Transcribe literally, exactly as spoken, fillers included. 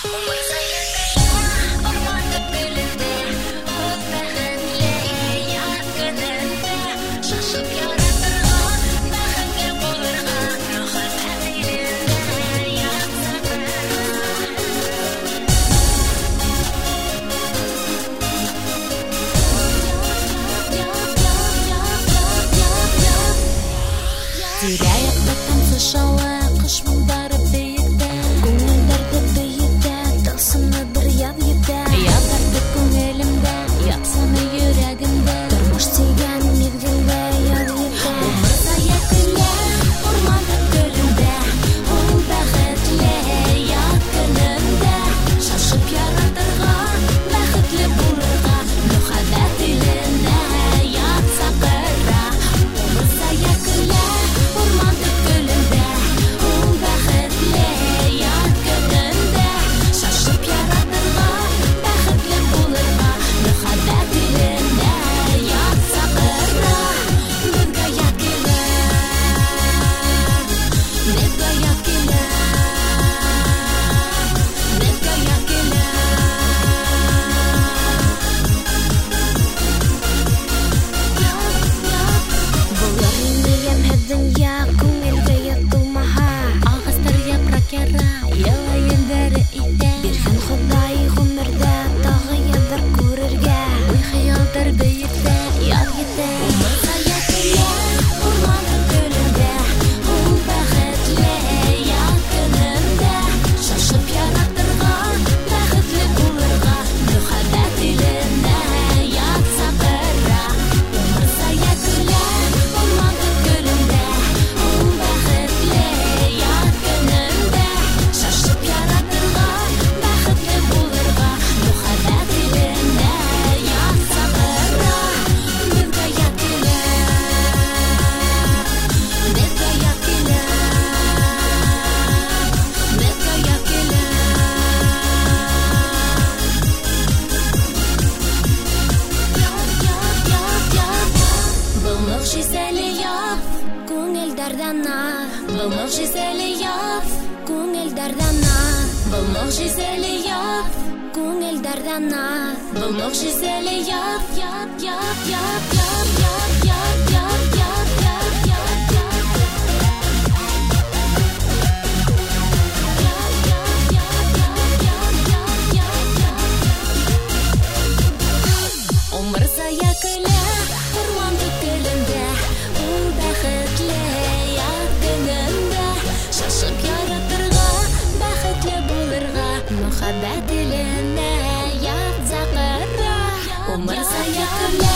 Тирәяк бәттән шауы, кыш мұндары бейікті, көңілдерді бейікті, тылсымны бір яп епті. Ябарды көңілімді, япсаны йөрәгімді, тормыш тиген мезгілді яп епті. Умырса якілі, орманды көлімді, ол бәхетлі якынымды, шашып яратырға, бәхетлі булырға, мөхәббәт иліне ятса қырра. Умырса якілі, Umur saya